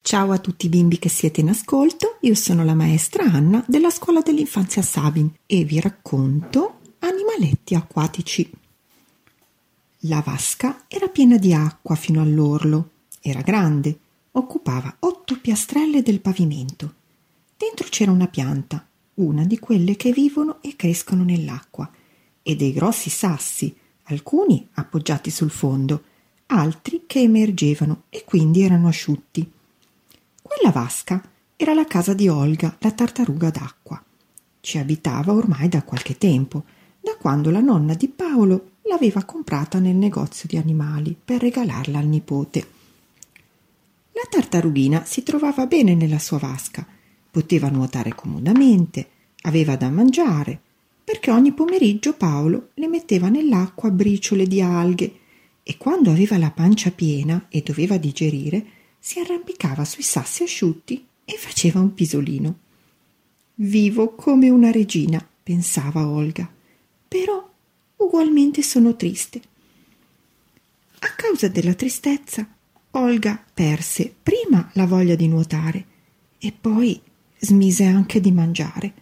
Ciao a tutti i bimbi che siete in ascolto, io sono la maestra Anna della scuola dell'infanzia Sabin e vi racconto animaletti acquatici. La vasca era piena di acqua fino all'orlo, era grande, occupava 8 piastrelle del pavimento. Dentro c'era una pianta, una di quelle che vivono e crescono nell'acqua, e dei grossi sassi, alcuni appoggiati sul fondo, altri che emergevano e quindi erano asciutti. Quella vasca era la casa di Olga, la tartaruga d'acqua. Ci abitava ormai da qualche tempo, da quando la nonna di Paolo l'aveva comprata nel negozio di animali per regalarla al nipote. La tartarughina si trovava bene nella sua vasca, poteva nuotare comodamente, aveva da mangiare, perché ogni pomeriggio Paolo le metteva nell'acqua briciole di alghe e quando aveva la pancia piena e doveva digerire, si arrampicava sui sassi asciutti e faceva un pisolino. Vivo come una regina, pensava Olga, però ugualmente sono triste. A causa della tristezza, Olga perse prima la voglia di nuotare e poi smise anche di mangiare.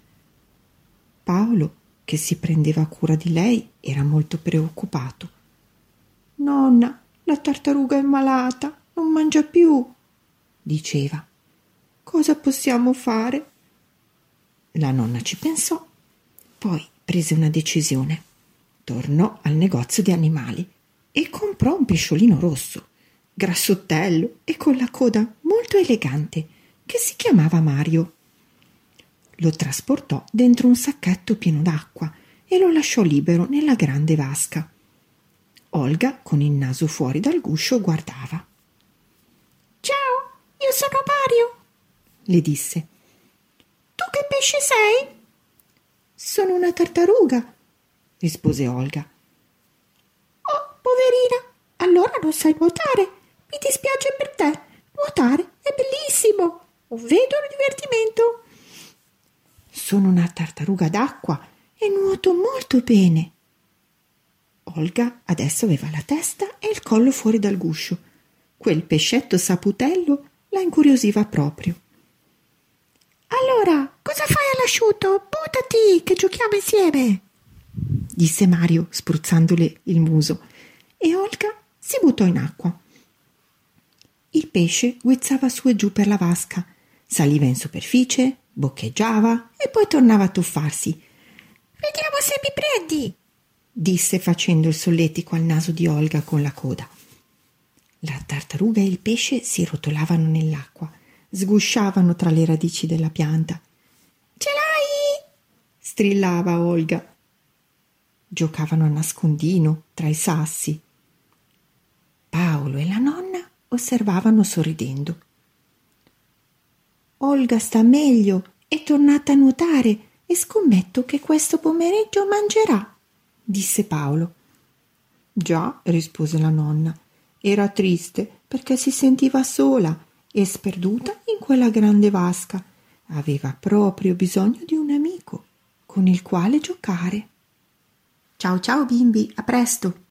Paolo, che si prendeva cura di lei, era molto preoccupato. «Nonna, la tartaruga è malata, non mangia più», diceva. «Cosa possiamo fare?» La nonna ci pensò, poi prese una decisione. Tornò al negozio di animali e comprò un pesciolino rosso, grassottello e con la coda molto elegante, che si chiamava Mario. Lo trasportò dentro un sacchetto pieno d'acqua e lo lasciò libero nella grande vasca. Olga, con il naso fuori dal guscio, guardava. «Ciao, io sono Mario», le disse. «Tu che pesce sei?» «Sono una tartaruga», rispose Olga. «Oh, poverina, allora non sai nuotare. Mi dispiace per te. Nuotare è bellissimo, un vero divertimento». «Sono una tartaruga d'acqua e nuoto molto bene». Olga adesso aveva la testa e il collo fuori dal guscio. Quel pescetto saputello la incuriosiva proprio. «Allora, cosa fai all'asciutto? Buttati, che giochiamo insieme», disse Mario, spruzzandole il muso, e Olga si buttò in acqua. Il pesce guizzava su e giù per la vasca, saliva in superficie, boccheggiava e poi tornava a tuffarsi. «Vediamo se mi prendi», disse facendo il solletico al naso di Olga con la coda. La tartaruga e il pesce si rotolavano nell'acqua, sgusciavano tra le radici della pianta. «Ce l'hai?» strillava Olga. Giocavano a nascondino tra i sassi. Paolo e la nonna osservavano sorridendo. «Olga sta meglio, è tornata a nuotare e scommetto che questo pomeriggio mangerà», disse Paolo. «Già», rispose la nonna, era triste perché si sentiva sola e sperduta in quella grande vasca. Aveva proprio bisogno di un amico con il quale giocare. Ciao ciao bimbi, a presto!